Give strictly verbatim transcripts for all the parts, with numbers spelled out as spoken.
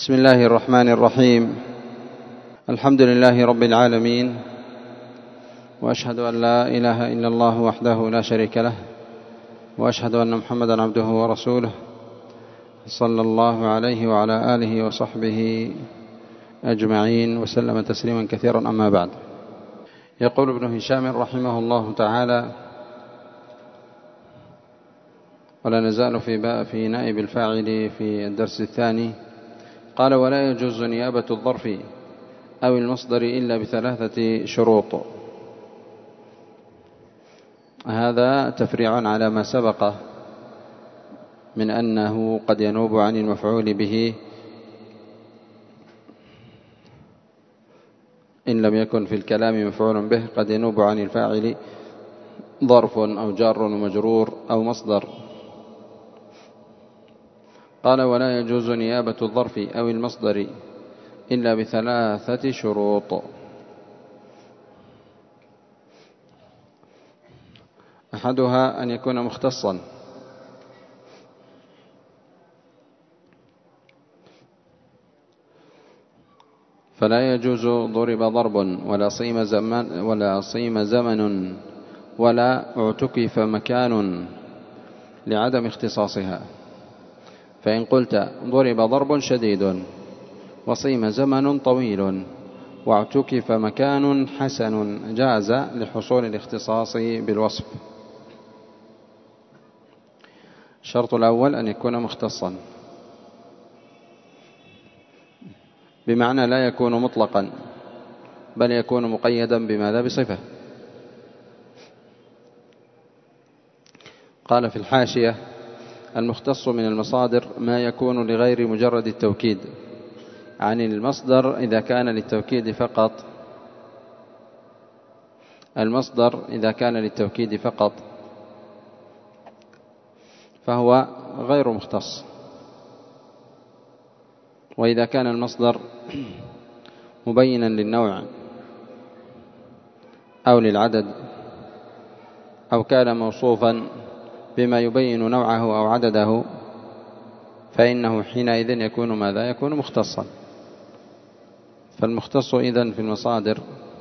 بسم الله الرحمن الرحيم. الحمد لله رب العالمين، وأشهد أن لا إله إلا الله وحده لا شريك له، وأشهد أن محمدا عبده ورسوله، صلى الله عليه وعلى آله وصحبه أجمعين وسلم تسليما كثيرا. أما بعد، يقول ابن هشام رحمه الله تعالى: ولا نزال في في نائب الفاعل في الدرس الثاني. قال: ولا يجوز نيابة الظرف أو المصدر إلا بثلاثة شروط. هذا تفريع على ما سبق من أنه قد ينوب عن المفعول به إن لم يكن في الكلام مفعول به، قد ينوب عن الفاعل ظرف أو جار ومجرور أو مصدر. قال: ولا يجوز نيابة الظرف أو المصدر إلا بثلاثة شروط. أحدها أن يكون مختصا، فلا يجوز ضرب ضرب ولا صيم زمن ولا صيم زمن ولا اعتكف مكان لعدم اختصاصها. فإن قلت ضرب ضرب شديد وصيم زمن طويل واعتكف مكان حسن، جاز لحصول الاختصاص بالوصف. الشرط الأول أن يكون مختصا، بمعنى لا يكون مطلقا، بل يكون مقيدا بماذا؟ بصفة. قال في الحاشية: المختص من المصادر ما يكون لغير مجرد التوكيد، عن المصدر إذا كان للتوكيد فقط. المصدر إذا كان للتوكيد فقط فهو غير مختص، وإذا كان المصدر مبينا للنوع أو للعدد أو كان موصوفا بما يبين نوعه أو عدده، فإنه حينئذ يكون ماذا؟ يكون مختصا. فالمختص إذن في المصادر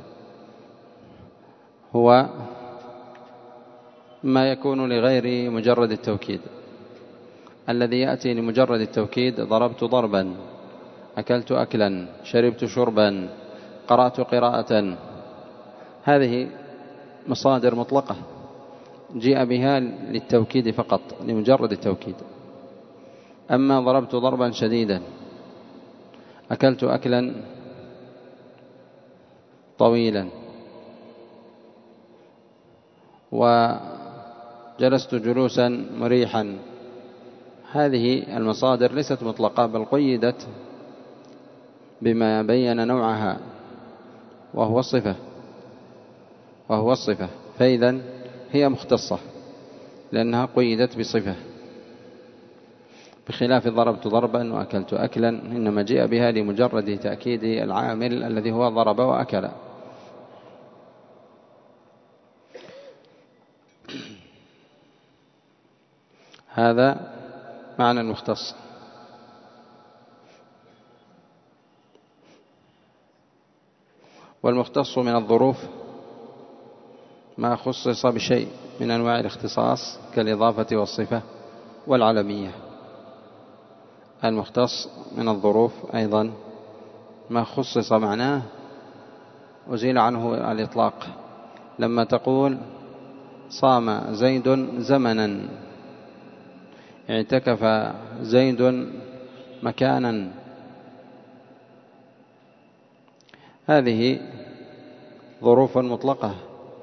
هو ما يكون لغير مجرد التوكيد. الذي يأتي لمجرد التوكيد: ضربت ضربا، أكلت أكلا، شربت شربا، قرأت قراءة. هذه مصادر مطلقة جاء بها للتوكيد فقط، لمجرد التوكيد. أما ضربت ضربا شديدا، أكلت أكلا طويلا، وجلست جلوسا مريحا، هذه المصادر ليست مطلقة، بل قيدت بما بين نوعها وهو الصفة وهو الصفة فإذن هي مختصة لأنها قيدت بصفة، بخلاف ضربت ضربا وأكلت أكلا، إنما جاء بها لمجرد تأكيد العامل الذي هو ضرب وأكل. هذا معنى المختص. والمختص من الظروف ما خصص بشيء من أنواع الاختصاص كالإضافة والصفة والعلمية. المختص من الظروف أيضا ما خصص، معناه أزيل عنه الإطلاق. لما تقول صام زيد زمنا، اعتكف زيد مكانا، هذه ظروف مطلقة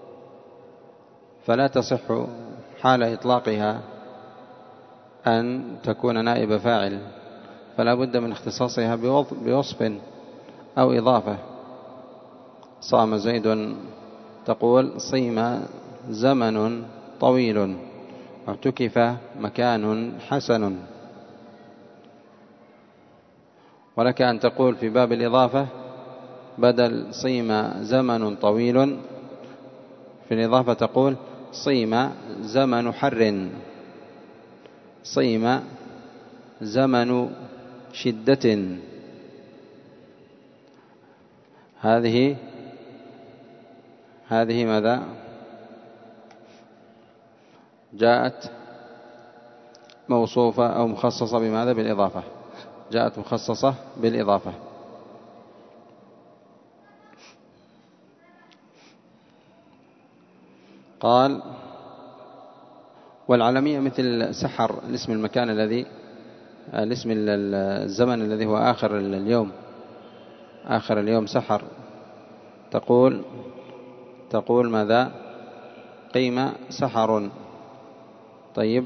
فلا تصح حال إطلاقها أن تكون نائب فاعل، فلا بد من اختصاصها بوصف أو إضافة. صام زيد تقول صيم زمن طويل، اعتكف مكان حسن. ولك أن تقول في باب الإضافة بدل صيم زمن طويل، في الإضافة تقول صيم زمن حر، صيم زمن شدة، هذه هذه ماذا؟ جاءت موصوفة أو مخصصة بماذا؟ بالإضافة. جاءت مخصصة بالإضافة. قال والعلمية مثل سحر، الاسم المكان الذي الاسم الزمن الذي هو آخر اليوم، آخر اليوم سحر، تقول تقول ماذا؟ قيم سحر. طيب،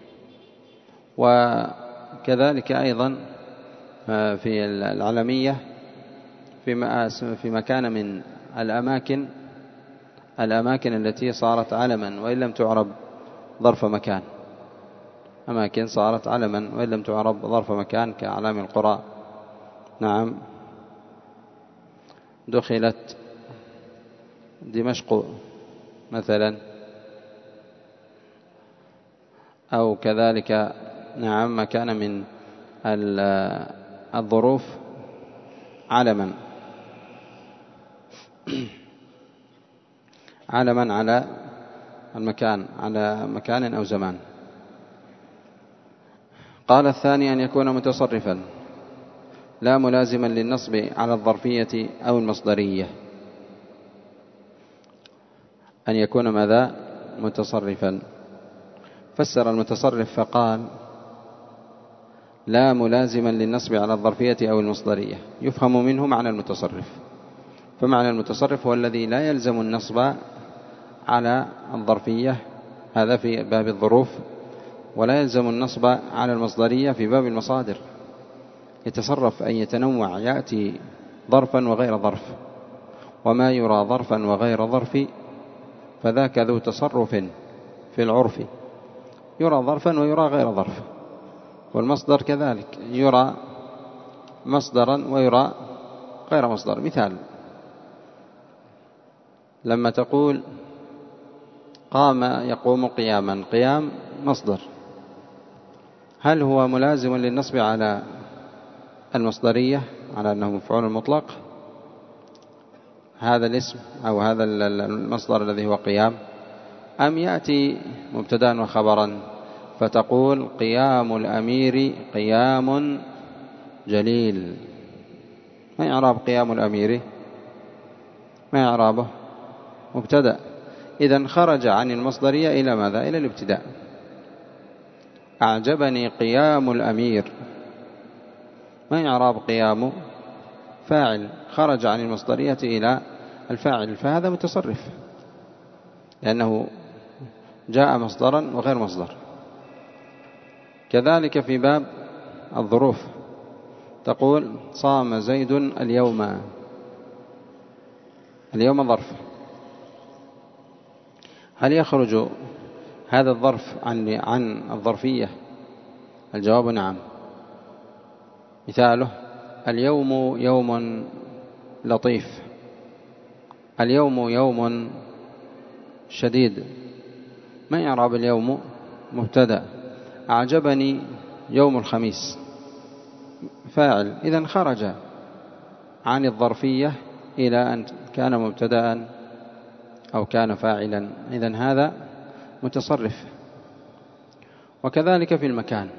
وكذلك أيضا في العلمية في مكان من الأماكن الأماكن التي صارت علما وإن لم تعرب ظرف مكان، أماكن صارت علما وإن لم تعرب ظرف مكان كأعلام القرى. نعم، دخلت دمشق مثلا، أو كذلك نعم مكان من الظروف علما علما على المكان، على مكان أو زمان. قال الثاني أن يكون متصرفا لا ملازما للنصب على الظرفية أو المصدرية. أن يكون ماذا؟ متصرفا. فسر المتصرف فقال لا ملازما للنصب على الظرفية أو المصدرية، يفهم منه معنى المتصرف. فمعنى المتصرف هو الذي لا يلزم النصب على الظرفية، هذا في باب الظروف، ولا يلزم النصب على المصدرية في باب المصادر. يتصرف أن يتنوع، يأتي ظرفا وغير ظرف، وما يرى ظرفا وغير ظرف فذاك ذو تصرف في العرف، يرى ظرفا ويرى غير ظرف. والمصدر كذلك يرى مصدرا ويرى غير مصدر. مثال، لما تقول قام يقوم قياما، قيام مصدر، هل هو ملازم للنصب على المصدرية على أنه مفعول مطلق هذا الاسم أو هذا المصدر الذي هو قيام، أم يأتي مبتدأ وخبرا فتقول قيام الأمير قيام جليل؟ ما إعراب قيام الأمير؟ ما إعرابه؟ مبتدأ. إذن خرج عن المصدرية إلى ماذا؟ إلى الابتداء. أعجبني قيام الأمير، ما إعراب قيام؟ فاعل، خرج عن المصدرية إلى الفاعل، فهذا متصرف لأنه جاء مصدرا وغير مصدر. كذلك في باب الظروف تقول صام زيد اليوم، اليوم ظرف، هل يخرج هذا الظرف عن عن الظرفية؟ الجواب نعم. مثاله اليوم يوم لطيف، اليوم يوم شديد. ما إعراب اليوم؟ مبتدأ. أعجبني يوم الخميس، فاعل، إذن خرج عن الظرفية إلى أن كان مبتدأ أو كان فاعلا، إذن هذا متصرف. وكذلك في المكان،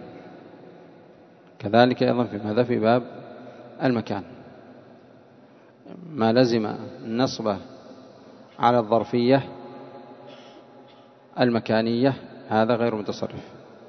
كذلك أيضا في هذا في باب المكان، ما لزم النصب على الظرفية المكانية هذا غير متصرف،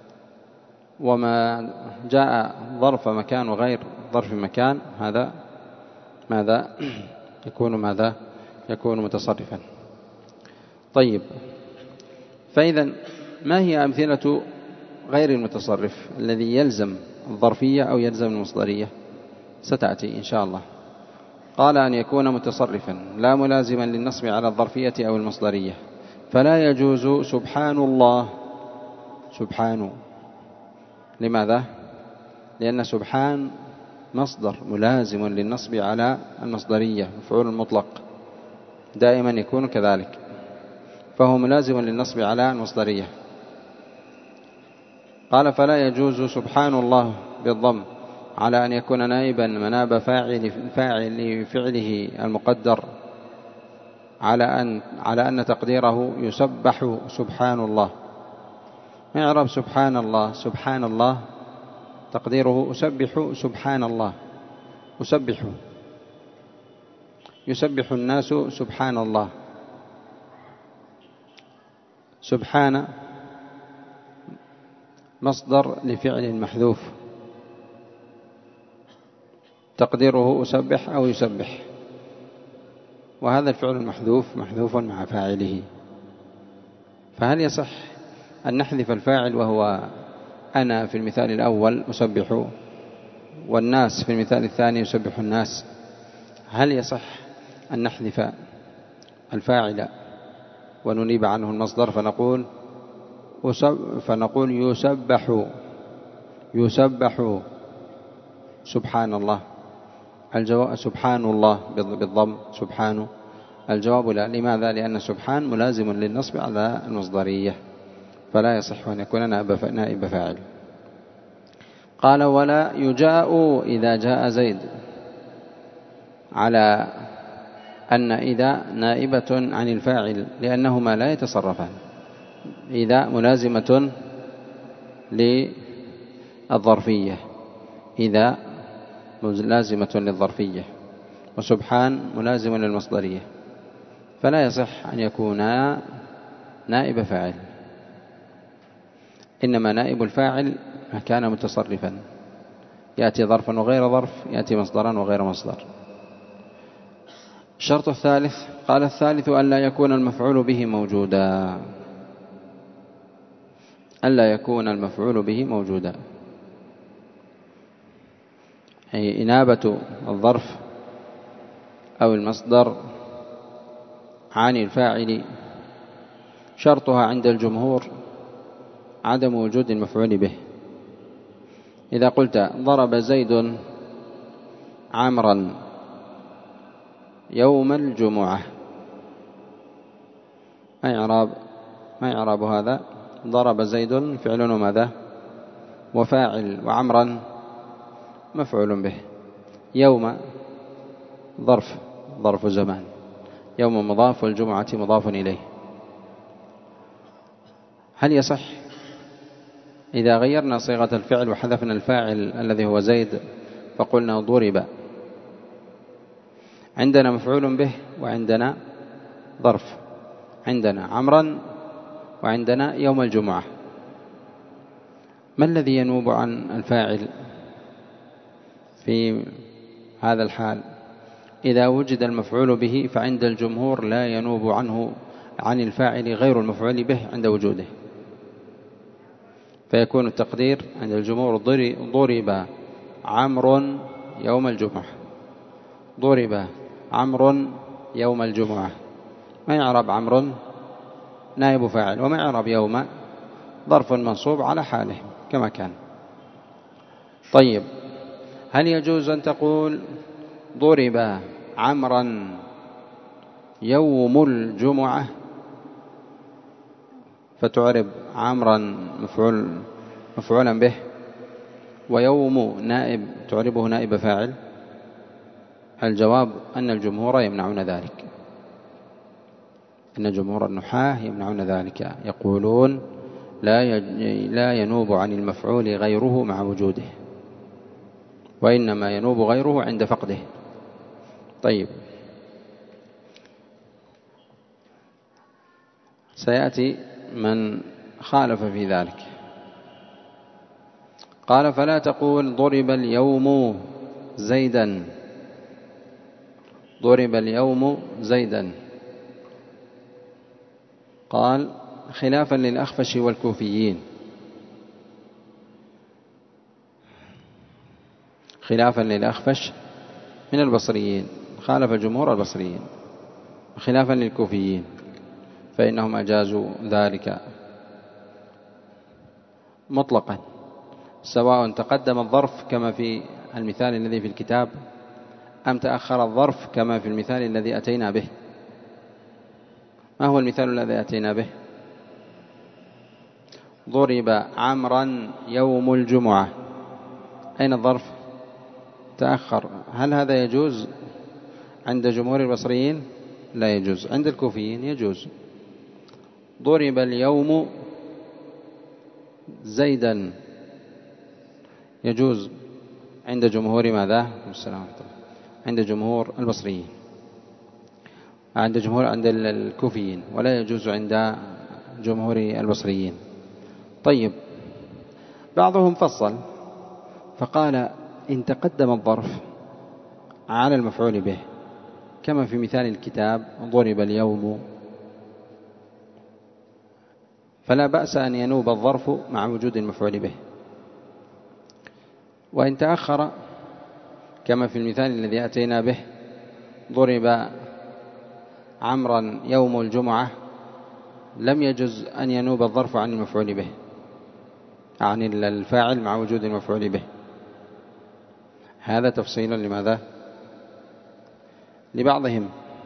وما جاء ظرف مكان وغير ظرف مكان هذا ماذا؟ يكون ماذا؟ يكون متصرفا. طيب، فإذا ما هي أمثلة غير المتصرف الذي يلزم الظرفية أو يلزم المصدرية؟ ستأتي إن شاء الله. قال أن يكون متصرفا لا ملازما للنصب على الظرفية أو المصدرية، فلا يجوز سبحان الله، سبحان، لماذا؟ لأن سبحان مصدر ملازم للنصب على المصدرية، مفعول مطلق دائما يكون كذلك، فهو ملازم للنصب على المصدرية. قال فلا يجوز سبحان الله بالضم على أن يكون نائبا مناب فاعل فاعل فعله المقدر على أن على أن تقديره يسبح سبحان الله. ما يعرب سبحان الله؟ سبحان الله تقديره أسبح سبحان الله، أسبح يسبح الناس سبحان الله. سبحان مصدر لفعل محذوف تقديره أسبح أو يسبح، وهذا الفعل المحذوف محذوف مع فاعله. فهل يصح أن نحذف الفاعل وهو أنا في المثال الأول أسبح، والناس في المثال الثاني يسبح الناس؟ هل يصح أن نحذف الفاعل وننيب عنه المصدر فنقول فنقول يسبح يسبح سبحان الله؟ الجواب سبحان الله بالضم سبحانه. الجواب لا. لماذا؟ لأن سبحان ملازم للنصب على المصدرية، فلا يصح أن يكون نائب فاعل. قال ولا يجاء إذا جاء زيد، على أن إذا نائبة عن الفاعل لأنهما لا يتصرفان. إذا ملازمة للظرفية، إذا ملازمة للظرفية، وسبحان ملازم للمصدرية، فلا يصح أن يكونا نائب فاعل. إنما نائب الفاعل ما كان متصرفا، يأتي ظرفا وغير ظرف، يأتي مصدرا وغير مصدر. الشرط الثالث، قال الثالث ألا يكون المفعول به موجودا، ألا يكون المفعول به موجودا، أي إنابة الظرف أو المصدر عن الفاعل شرطها عند الجمهور عدم وجود المفعول به. إذا قلت ضرب زيد عمرا يوم الجمعة، ما يعرب ما يعرب هذا؟ ضرب زيد فعل ماذا؟ وفاعل، وعمرا مفعول به، يوم ظرف ظرف زمان، يوم مضاف والجمعة مضاف إليه. هل يصح إذا غيرنا صيغة الفعل وحذفنا الفاعل الذي هو زيد فقلنا ضرب، عندنا مفعول به وعندنا ظرف، عندنا عمرا وعندنا يوم الجمعة، ما الذي ينوب عن الفاعل في هذا الحال؟ إذا وجد المفعول به فعند الجمهور لا ينوب عنه عن الفاعل غير المفعول به عند وجوده، فيكون التقدير عند الجمهور ضرب عمرو يوم الجمعة، ضرب عمرو يوم الجمعة. ما يعرب عمرو؟ نائب فاعل، وما يعرب يوم؟ ظرف منصوب على حاله كما كان. طيب، هل يجوز أن تقول ضرب عمرا يوم الجمعة فتعرب عمرا مفعول مفعولا به، ويوم نائب تعربه نائب فاعل؟ الجواب أن الجمهور يمنعون ذلك، أن جمهور النحاة يمنعون ذلك، يقولون لا لا ينوب عن المفعول غيره مع وجوده، وإنما ينوب غيره عند فقده. طيب، سيأتي من خالف في ذلك، قال فلا تقول ضرب اليوم زيدا، ضرب اليوم زيدا، قال خلافا للأخفش والكوفيين، خلافا للأخفش من البصريين، خالف جمهور البصريين، خلافا للكوفيين فإنهم أجازوا ذلك مطلقا، سواء تقدم الظرف كما في المثال الذي في الكتاب أم تأخر الظرف كما في المثال الذي أتينا به. ما هو المثال الذي أتينا به؟ ضرب عمرا يوم الجمعة، أين الظرف؟ تأخر، هل هذا يجوز عند جمهور البصريين؟ لا يجوز. عند الكوفيين يجوز. ضرب اليوم زيدا يجوز عند جمهور ماذا؟ عند جمهور البصريين، عند جمهور عند الكوفيين، ولا يجوز عند جمهور البصريين. طيب، بعضهم فصل فقال إن تقدم الظرف على المفعول به كما في مثال الكتاب ضرب اليوم فلا بأس أن ينوب الظرف مع وجود المفعول به، وإن تأخر كما في المثال الذي أتينا به ضرب عمرا يوم الجمعة لم يجز أن ينوب الظرف عن المفعول به، عن الفاعل مع وجود المفعول به. هذا تفصيل لماذا؟ لبعضهم.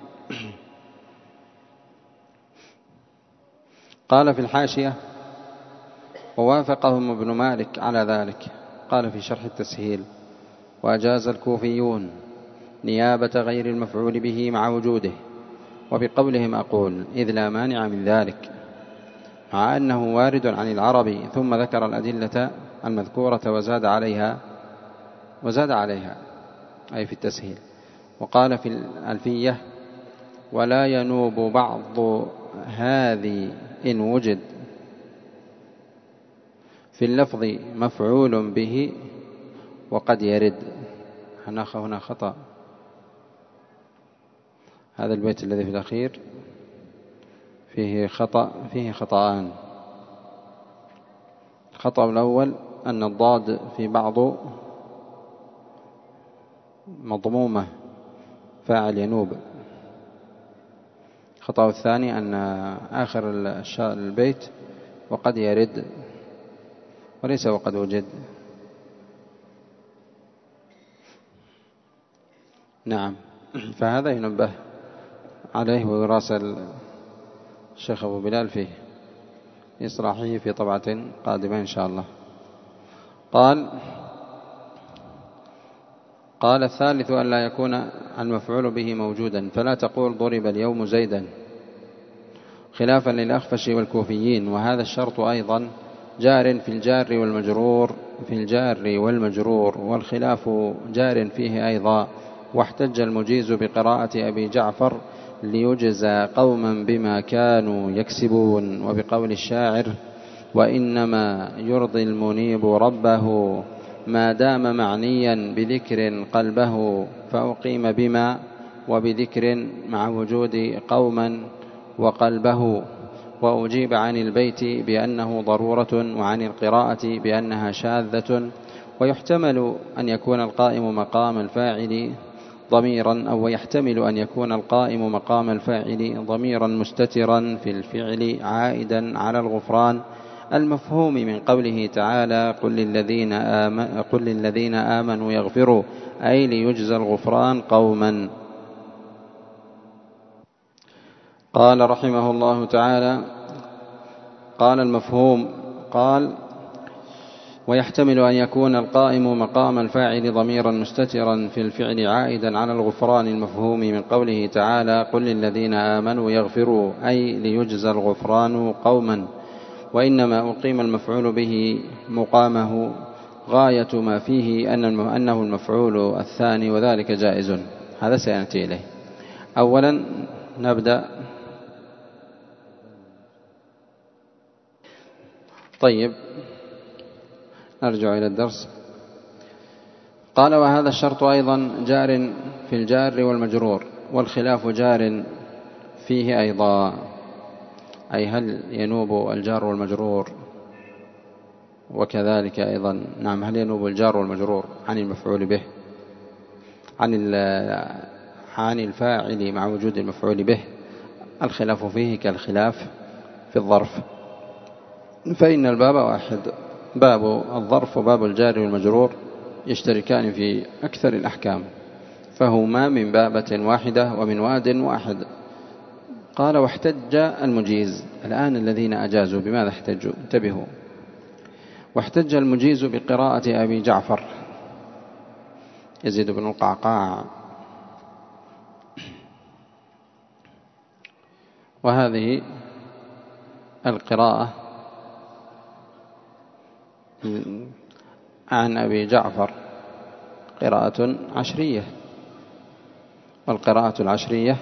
قال في الحاشية ووافقهم ابن مالك على ذلك. قال في شرح التسهيل وأجاز الكوفيون نيابة غير المفعول به مع وجوده، وبقولهم أقول إذ لا مانع من ذلك، مع أنه وارد عن العرب، ثم ذكر الأدلة المذكورة وزاد عليها وزاد عليها أي في التسهيل. وقال في الألفية ولا ينوب بعض هذه إن وجد في اللفظ مفعول به وقد يرد. هنا خطأ، هذا البيت الذي في الأخير فيه خطأ فيه خطأان. الخطأ الأول أن الضاد في بعض مضمومة فاعل ينوب. الخطأ الثاني أن آخر البيت وقد يرد وليس وقد وجد. نعم، فهذا ينبه عليه ويراسل الشيخ أبو بلال في إصلاحه في طبعة قادمة إن شاء الله. قال قال الثالث أن لا يكون المفعول به موجودا، فلا تقول ضرب اليوم زيدا، خلافا للأخفش والكوفيين. وهذا الشرط أيضا جار في الجار والمجرور في الجار والمجرور والخلاف جار فيه أيضا. واحتج المجيز بقراءة أبي جعفر ليجزى قوما بما كانوا يكسبون، وبقول الشاعر وإنما يرضي المنيب ربه ما دام معنيا بذكر قلبه، فأقيم بما وبذكر مع وجود قوما وقلبه. وأجيب عن البيت بأنه ضرورة، وعن القراءة بأنها شاذة. ويحتمل أن يكون القائم مقام الفاعل ضميرا، أو يحتمل أن يكون القائم مقام الفاعل ضميرا مستترا في الفعل عائدا على الغفران المفهوم من قوله تعالى قل للذين آمنوا, قل للذين آمنوا يغفروا، أي ليجزى الغفران قوما. قال رحمه الله تعالى قال المفهوم قال ويحتمل أن يكون القائم مقام الفاعل ضميرا مستترا في الفعل عائدا على الغفران المفهوم من قوله تعالى قل للذين آمنوا يغفروا، أي ليجزى الغفران قوما. وإنما أقيم المفعول به مقامه غاية ما فيه أنه المفعول الثاني، وذلك جائز. هذا سيأتي إليه. أولا نبدأ. طيب، نرجع إلى الدرس. قال وهذا الشرط أيضا جار في الجار والمجرور، والخلاف جار فيه أيضا، أي هل ينوب الجار والمجرور، وكذلك أيضا نعم هل ينوب الجار والمجرور عن المفعول به عن عن الفاعل مع وجود المفعول به. الخلاف فيه كالخلاف في الظرف، فإن الباب واحد، باب الظرف وباب الجار والمجرور يشتركان في أكثر الأحكام، فهما من بابة واحدة ومن واد واحد. قال واحتج المجيز. الآن الذين أجازوا بماذا احتجوا؟ انتبهوا. واحتج المجيز بقراءة أبي جعفر يزيد بن القعقاع. وهذه القراءة عن أبي جعفر قراءة عشرية، والقراءة العشرية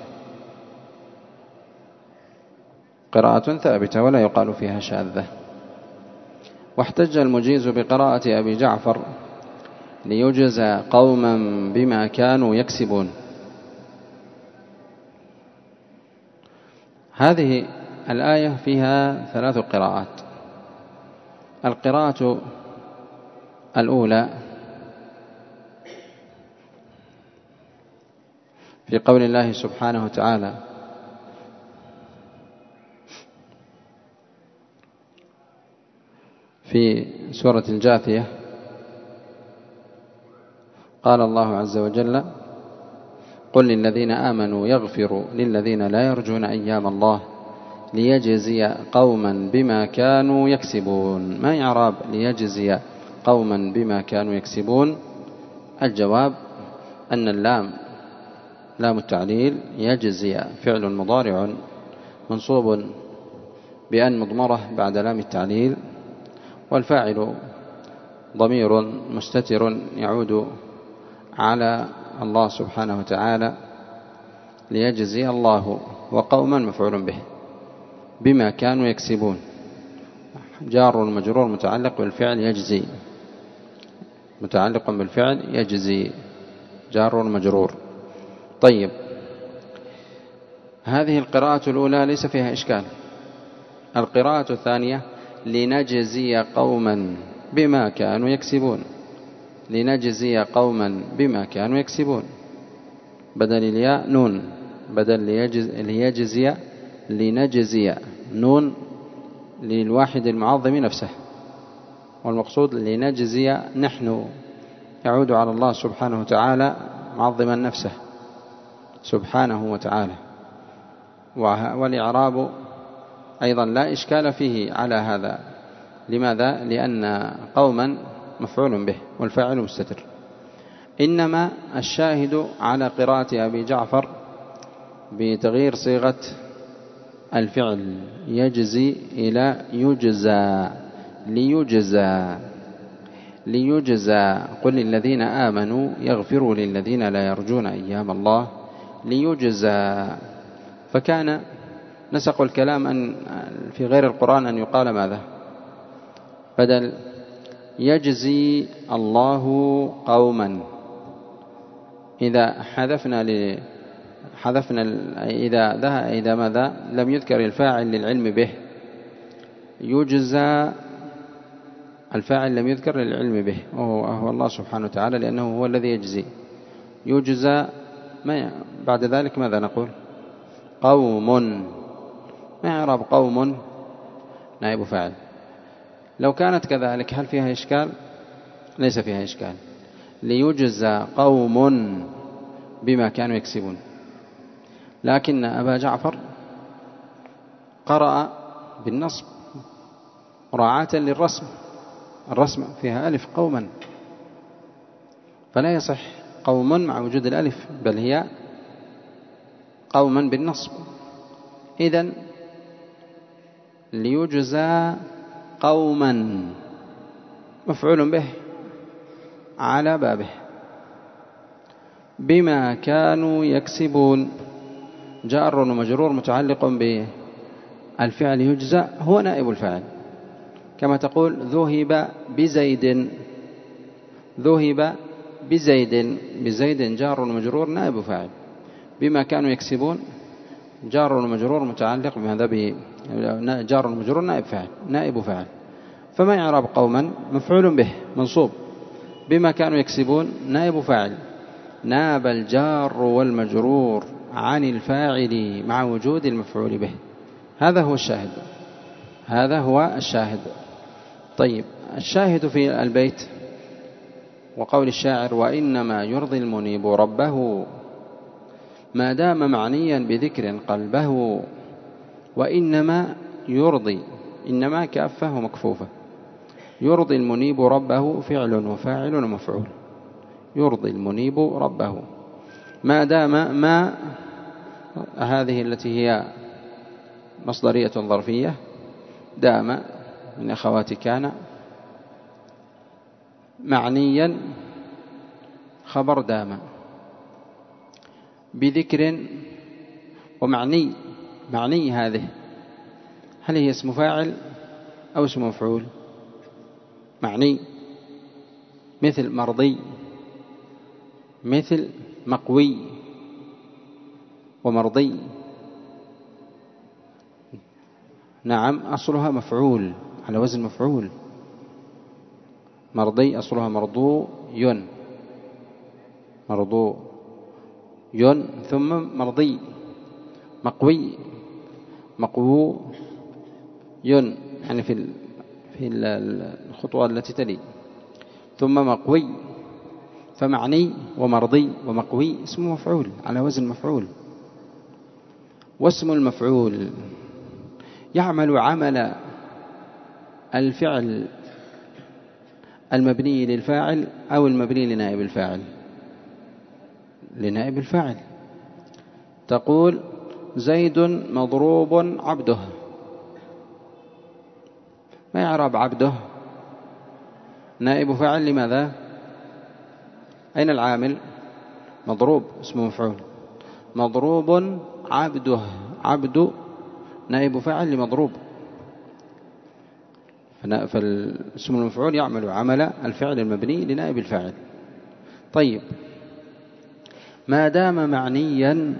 قراءة ثابتة ولا يقال فيها شاذة. واحتج المجيز بقراءة أبي جعفر ليجزى قوما بما كانوا يكسبون. هذه الآية فيها ثلاث قراءات. القراءة الأولى في قول الله سبحانه وتعالى: في سورة الجاثية قال الله عز وجل: قل للذين آمنوا يغفروا للذين لا يرجون أيام الله ليجزي قوما بما كانوا يكسبون. ما إعراب ليجزي قوما بما كانوا يكسبون؟ الجواب أن اللام لام التعليل، يجزي فعل مضارع منصوب بأن مضمرة بعد لام التعليل، والفاعل ضمير مستتر يعود على الله سبحانه وتعالى، ليجزي الله وقوما مفعول به، بما كانوا يكسبون جار المجرور متعلق بالفعل يجزي، متعلق بالفعل يجزي جار المجرور. طيب، هذه القراءة الأولى ليس فيها إشكال. القراءة الثانية: لنجزي قوما بما كانوا يكسبون، لنجزي قوما بما كانوا يكسبون، بدل الياء نون، بدل ليجزي لنجزي نون للواحد المعظم نفسه، والمقصود لنجزي نحن يعود على الله سبحانه وتعالى معظما نفسه سبحانه وتعالى. والإعراب أيضا لا إشكال فيه على هذا. لماذا؟ لأن قوما مفعول به والفاعل مستتر. إنما الشاهد على قراءة أبي جعفر بتغيير صيغة الفعل يجزي إلى يجزى، ليجزى ليجزى قل للذين آمنوا يغفروا للذين لا يرجون أيام الله ليجزى. فكان نسق الكلام أن في غير القرآن أن يقال ماذا؟ بدل يجزي الله قوما، إذا حذفنا ل حذفنا إذا ذا إذا ماذا لم يذكر الفاعل للعلم به، يجزى الفاعل لم يذكر للعلم به وهو الله سبحانه وتعالى، لأنه هو الذي يجزي. يجزى ما بعد ذلك ماذا نقول؟ قوم. ما إعراب قوم؟ نائب فاعل. لو كانت كذلك هل فيها إشكال؟ ليس فيها إشكال. ليجزى قوم بما كانوا يكسبون. لكن أبا جعفر قرأ بالنصب مراعاة للرسم، الرسم فيها ألف قوما، فلا يصح قوم مع وجود الألف، بل هي قوما بالنصب. إذن ليجزى قوما مفعول به على بابه، بما كانوا يكسبون جار ومجرور متعلق بالفعل يجزى، هو نائب الفاعل، كما تقول ذهب بزيد، ذهب بزيد، بزيد جار ومجرور نائب فاعل، بما كانوا يكسبون جار ومجرور متعلق بهذا به، جار ومجرور نائب فاعل نائب فاعل. فما يعرب قوما؟ مفعول به منصوب، بما كانوا يكسبون نائب فاعل، ناب الجار والمجرور عن الفاعل مع وجود المفعول به. هذا هو الشاهد، هذا هو الشاهد. طيب، الشاهد في البيت وقول الشاعر: وإنما يرضي المنيب ربه ما دام معنيا بذكر قلبه. وإنما يرضي، إنما كافة ومكفوفة، يرضي المنيب ربه فعل وفاعل ومفعول. يرضي المنيب ربه. ما دام ما هذه التي هي مصدرية ظرفية، دام من أخوات كان، معنيا خبر دام بذكر، ومعني معني هذه هل هي اسم فاعل أو اسم مفعول؟ معني مثل مرضي، مثل مقوي ومرضي. نعم أصلها مفعول على وزن مفعول. مرضي أصلها مرضو ين، مرضو ين ثم مرضي. مقوي مقوو ين، يعني في في الخطوة التي تلي، ثم مقوي. فمعني ومرضي ومقوي اسم مفعول على وزن مفعول. واسم المفعول يعمل عمل الفعل المبني للفاعل أو المبني لنائب الفاعل. لنائب الفاعل تقول زيد مضروب عبده. ما يعرب عبده؟ نائب فاعل. لماذا؟ أين العامل؟ مضروب اسم مفعول. مضروب عبده، عبد نائب فاعل لمضروب. فالاسم المفعول يعمل عمل الفعل المبني لنائب الفاعل. طيب، ما دام معنيا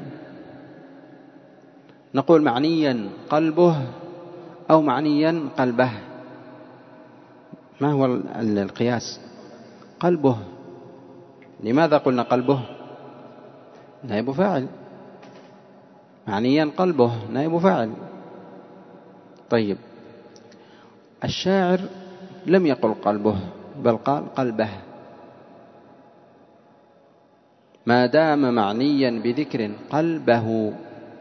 نقول معنيا قلبه أو معنيا قلبه. ما هو القياس؟ قلبه. لماذا قلنا قلبه؟ نائب فاعل. معنيا قلبه نائب فاعل. طيب، الشاعر لم يقل قلبه بل قال قلبه. ما دام معنيا بذكر قلبه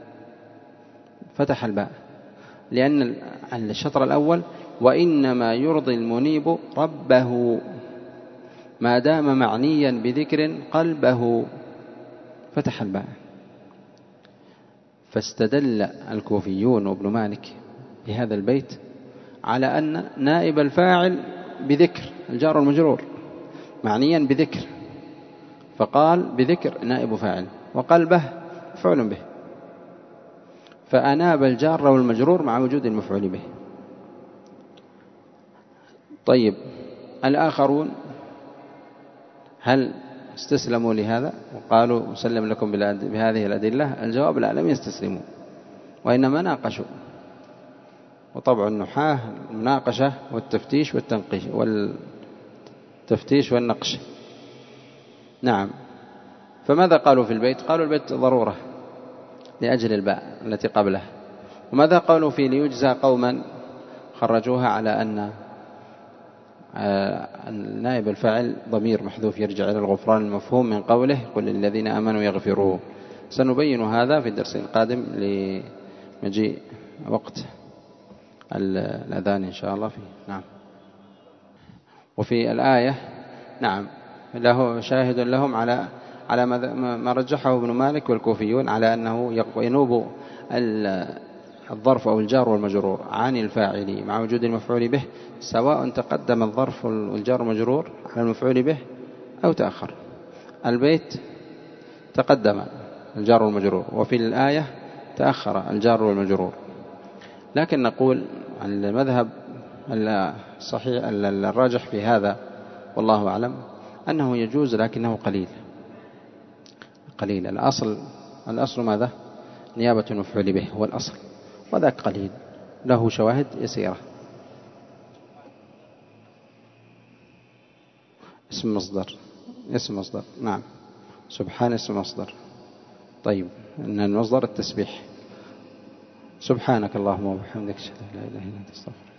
فتح الباء، لأن الشطر الأول وإنما يرضي المنيب ربه. ما دام معنيا بذكر قلبه فتح الباء. فاستدل الكوفيون وابن مالك بهذا البيت على أن نائب الفاعل بذكر الجار والمجرور معنيا بذكر، فقال بذكر نائب فاعل، وقلبه مفعول به، فأناب الجار والمجرور مع وجود المفعول به. طيب، الآخرون هل استسلموا لهذا وقالوا أسلم لكم بهذه الأدلة؟ الجواب لا، لم يستسلموا، وإنما ناقشوا. وطبع النحاة المناقشة والتفتيش والتنقيش والتفتيش والنقش. نعم. فماذا قالوا في البيت؟ قالوا البيت ضرورة لأجل الباء التي قبله. وماذا قالوا في ليجزى قوما؟ خرجوها على أن نائب الفاعل ضمير محذوف يرجع إلى الغفران المفهوم من قوله قل للذين آمنوا يغفروا. سنبين هذا في الدرس القادم لمجيء وقت الأذان إن شاء الله فيه. نعم. وفي الآية نعم له شاهد لهم على على ما رجحه ابن مالك والكوفيون على أنه ينوب الظرف أو الجار والمجرور عن الفاعل مع وجود المفعول به، سواء تقدم الظرف والجار والمجرور على المفعول به أو تأخر. البيت تقدم الجار والمجرور، وفي الآية تأخر الجار والمجرور. لكن نقول المذهب الصحيح الراجح في هذا والله أعلم أنه يجوز، لكنه قليل قليل. الأصل الأصل ماذا؟ نيابة المفعول به هو الأصل، وذاك قليل له شواهد يسيرة. اسم مصدر اسم مصدر نعم. سبحان اسم مصدر. طيب، إن المصدر التسبيح. سبحانك اللهم وبحمدك أشهد أن لا إله إلا أنت أستغفرك.